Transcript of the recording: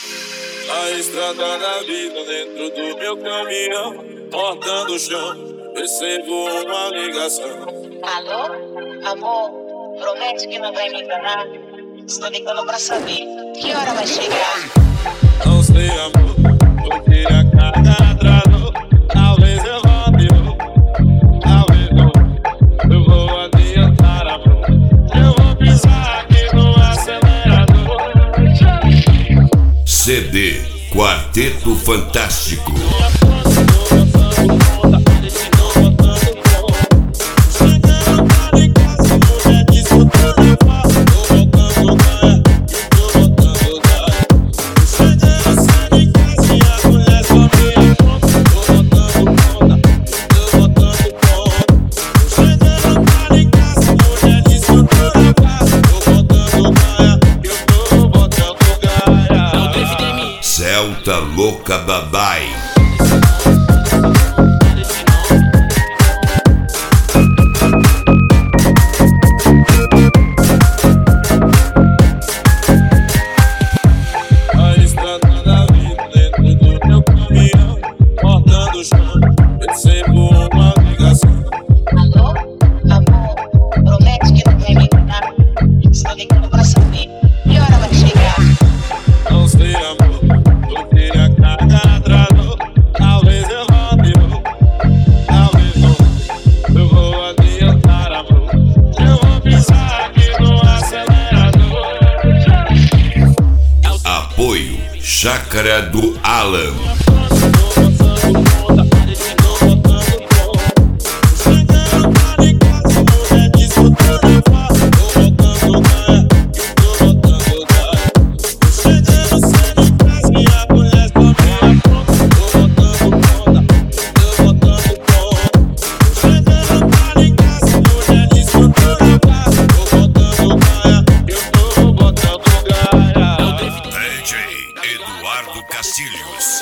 A estrada da vida dentro do meu caminhão, cortando o chão, recebo uma ligação. Alô? Amor, promete que não vai me enganar. Estou ligando pra saber que hora vai chegar. Não sei, amor, porque a carga atrasou. Talvez eu volte, talvez não. Eu vou adiantar, amor. Eu vou pisar aqui no acelerador. CD Quarteto Fantástico. Celta Louca Dadai. A estrada da vida dentro do meu caminhão, cortando o chão, recebo uma ligação. Alô? Amor, promete que não vai me enganar. Estou ligando pra saber que hora vai chegar. Não sei, amor, porque a carga atrasou. Talvez eu volte, talvez não. Eu vou adiantar, amor. Eu vou pisar aqui no acelerador. Apoio Chácara do Alan. DJ Eduardo Castilhos.